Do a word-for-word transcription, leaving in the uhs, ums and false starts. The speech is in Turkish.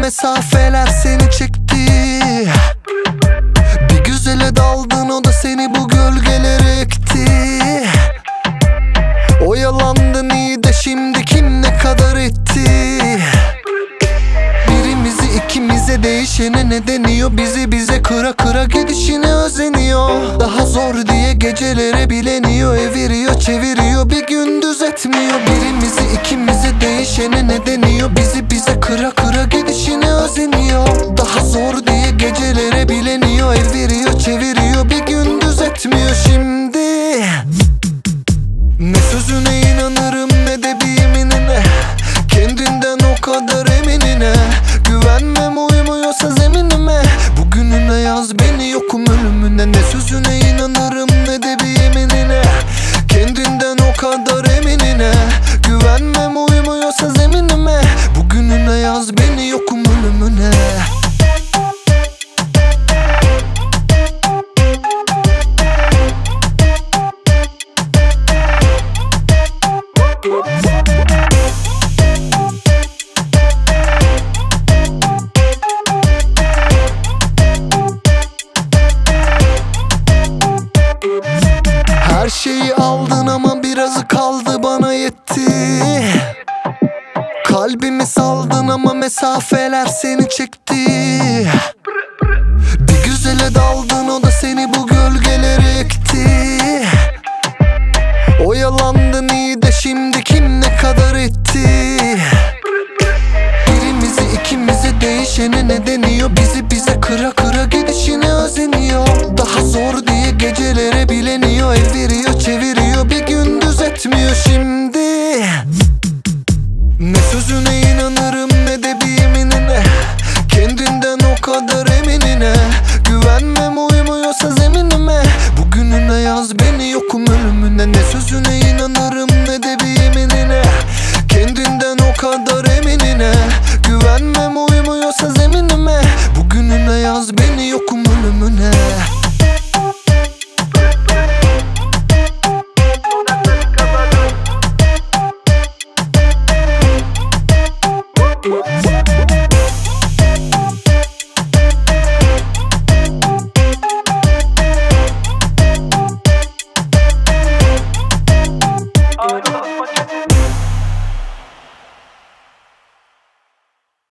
mesafeler seni çekti. Bir güzele daldın, o da seni bu gölgelere ekti. Oyalandın iyi de şimdi kim ne kadar etti? Birimizi ikimize değişene ne deniyor? Bizi bize kıra kıra gidişine özeniyor. Daha zor diye gecelere bileniyor. Eviriyor çeviriyor bir gündüz etmiyor. Birimizi ikimize değişene ne deniyor? Bizi bize kıra kıra gidişine özeniyor. Daha zor diye gecelere bileniyor. Eviriyor çeviriyor bir gündüz etmiyor şimdi. Ne sözüne inanırım ne de bir yeminine. Kendinden o kadar eminine. Güvenmem uymuyorsa zeminime. Bugününe yaz beni yokum ölümüne. Ne sözüne inanırım ne de bir yeminine. Kendinden o kadar eminine. Güvenmem uymuyorsa zeminime. Bugününe yaz beni yokum ölümüne. Her şeyi aldın ama birazı kaldı bana yetti. Kalbimi saldın ama mesafeler seni çekti. Bir güzele daldın, o da seni bu gölgelere ekti. Oyalandın iyi de şimdi kim ne kadar etti? Birimizi ikimize değişene ne deniyor? Bizi bize kıra kıra gidişine özeniyor. Daha zor diye gecelere bileniyor. Eviriyor çeviriyor bir gündüz etmiyor şimdi. Ne sözüne inanırım ne de bir yeminine. Kendinden o kadar eminine. Güvenmem uymuyorsa zeminime. Bugününe yaz beni yokum ölümüne. Ne sözüne inanırım ne de bir yeminine. Kendinden o kadar eminine. Güvenmem